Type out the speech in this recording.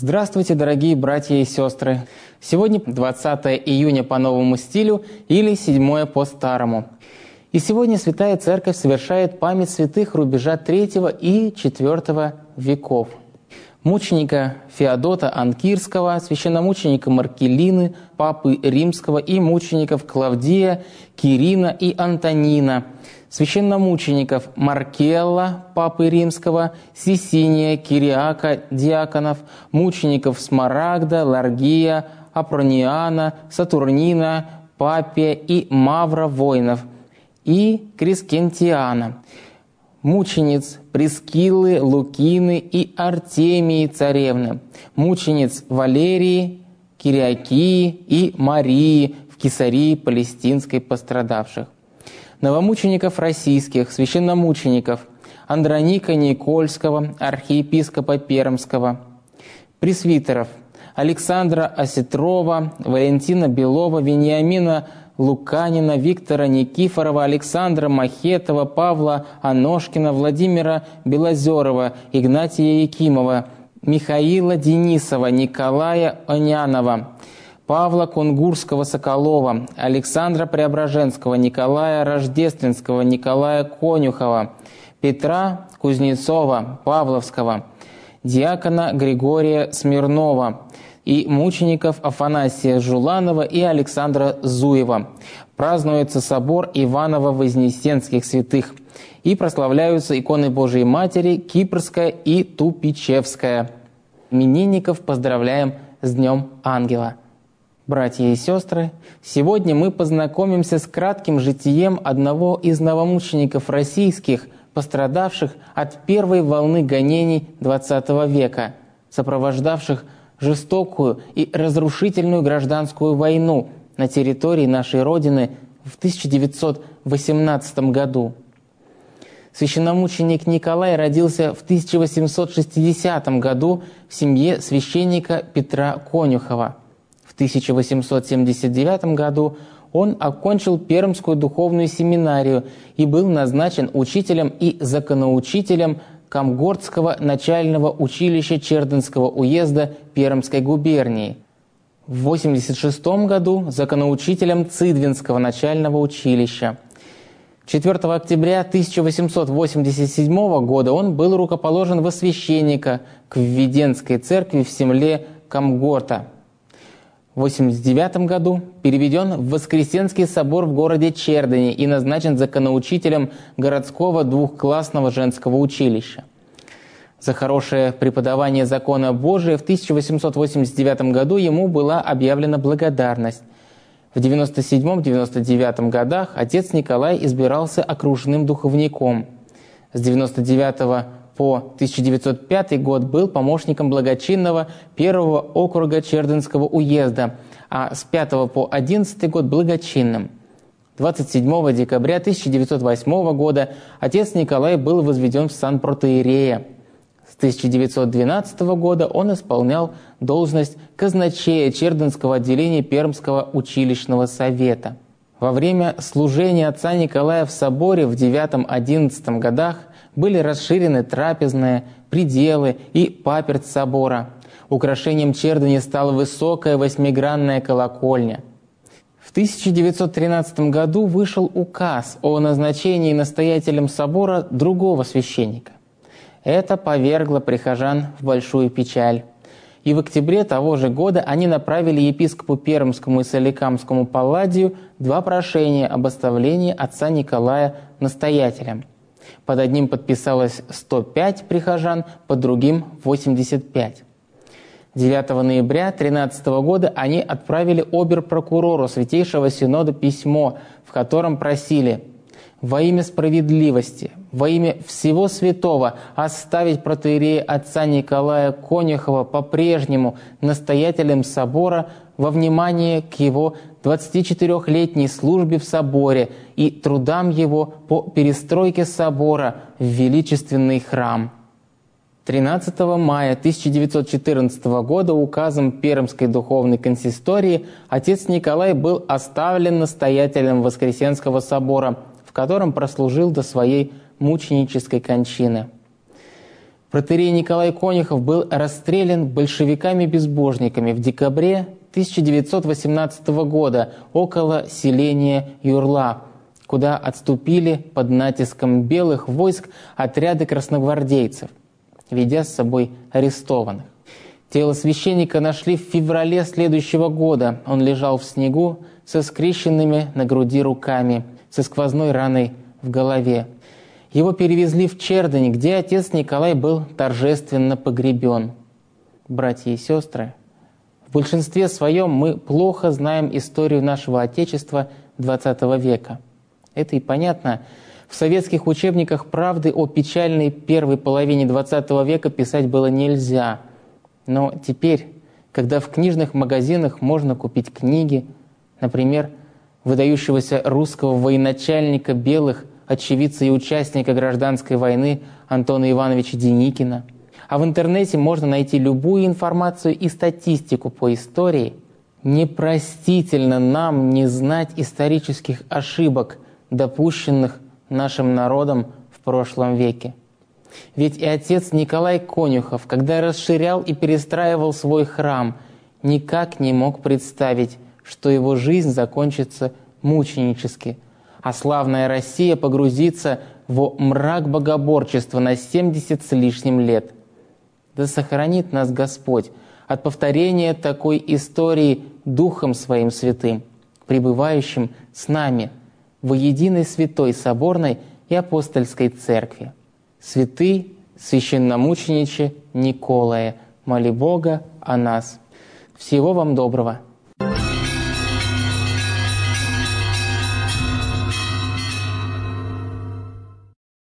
Здравствуйте, дорогие братья и сестры! Сегодня 20 июня по новому стилю или 7 по старому. И сегодня Святая Церковь совершает память святых рубежа III и IV веков. Мученика Феодота Анкирского, священномученика Маркелины, папы Римского и мучеников Клавдия, Кирина и Антонина, священномучеников Маркелла, папы Римского, Сисиния, Кириака, диаконов, мучеников Смарагда, Ларгия, Апрониана, Сатурнина, Папия и Мавра воинов, и Крискентиана, мучениц Прескиллы, Лукины и Артемии царевны, мучениц Валерии, Кириакии и Марии в Кесарии Палестинской пострадавших, новомучеников российских, священномучеников Андроника Никольского, архиепископа Пермского, пресвитеров Александра Осетрова, Валентина Белова, Вениамина Луканина, Виктора Никифорова, Александра Махетова, Павла Аношкина, Владимира Белозерова, Игнатия Якимова, Михаила Денисова, Николая Онянова, Павла Кунгурского-Соколова, Александра Преображенского, Николая Рождественского, Николая Конюхова, Петра Кузнецова, Павловского, диакона Григория Смирнова и мучеников Афанасия Жуланова и Александра Зуева. Празднуется собор Иваново-Вознесенских святых и прославляются иконы Божией Матери Кипрская и Тупичевская. Именинников поздравляем с Днем Ангела. Братья и сестры, сегодня мы познакомимся с кратким житием одного из новомучеников российских, пострадавших от первой волны гонений XX века, сопровождавших жестокую и разрушительную гражданскую войну на территории нашей Родины в 1918 году. Священномученик Николай родился в 1860 году в семье священника Петра Конюхова. В 1879 году он окончил Пермскую духовную семинарию и был назначен учителем и законоучителем Камгордского начального училища Чердынского уезда Пермской губернии. В 1986 году законоучителем Цидвинского начального училища. 4 октября 1887 года он был рукоположен во священника к Введенской церкви в земле Камгорта. В 1989 году переведен в Воскресенский собор в городе Чердыне и назначен законоучителем городского двухклассного женского училища. За хорошее преподавание закона Божия в 1889 году ему была объявлена благодарность. В 1997-1999 годах отец Николай избирался окружным духовником. С 1999 по 1905 год был помощником благочинного первого округа Чердынского уезда, а с 5 по 11 год благочинным. 27 декабря 1908 года отец Николай был возведен в сан протоиерея. С 1912 года он исполнял должность казначея Чердынского отделения Пермского училищного совета. Во время служения отца Николая в соборе в 9-11 годах были расширены трапезные, пределы и паперть собора. Украшением Чердыни стала высокая восьмигранная колокольня. В 1913 году вышел указ о назначении настоятелем собора другого священника. Это повергло прихожан в большую печаль. И в октябре того же года они направили епископу Пермскому и Соликамскому Палладию 2 прошения об оставлении отца Николая настоятелем. Под одним подписалось 105 прихожан, под другим – 85. 9 ноября 13 года они отправили обер-прокурору Святейшего Синода письмо, в котором просили во имя справедливости, во имя всего святого оставить протоиерея отца Николая Конюхова по-прежнему настоятелем собора во внимание к его 24-летней службе в соборе и трудам его по перестройке собора в величественный храм. 13 мая 1914 года указом Пермской духовной консистории отец Николай был оставлен настоятелем Воскресенского собора, в котором прослужил до своей мученической кончины. Протоиерей Николай Конюхов был расстрелян большевиками-безбожниками в декабре 1918 года около селения Юрла, куда отступили под натиском белых войск отряды красногвардейцев, ведя с собой арестованных. Тело священника нашли в феврале следующего года. Он лежал в снегу со скрещенными на груди руками, со сквозной раной в голове. Его перевезли в Чердынь, где отец Николай был торжественно погребен. Братья и сестры, в большинстве своем мы плохо знаем историю нашего Отечества XX века. Это и понятно. В советских учебниках правды о печальной первой половине XX века писать было нельзя. Но теперь, когда в книжных магазинах можно купить книги, например, выдающегося русского военачальника белых, очевидца и участника гражданской войны Антона Ивановича Деникина, а в интернете можно найти любую информацию и статистику по истории, непростительно нам не знать исторических ошибок, допущенных нашим народом в прошлом веке. Ведь и отец Николай Конюхов, когда расширял и перестраивал свой храм, никак не мог представить, что его жизнь закончится мученически, а славная Россия погрузится в мрак богоборчества на 70 с лишним лет. Да сохранит нас Господь от повторения такой истории Духом Своим Святым, пребывающим с нами во единой святой соборной и апостольской церкви. Святый священномучениче Николае, моли Бога о нас. Всего вам доброго!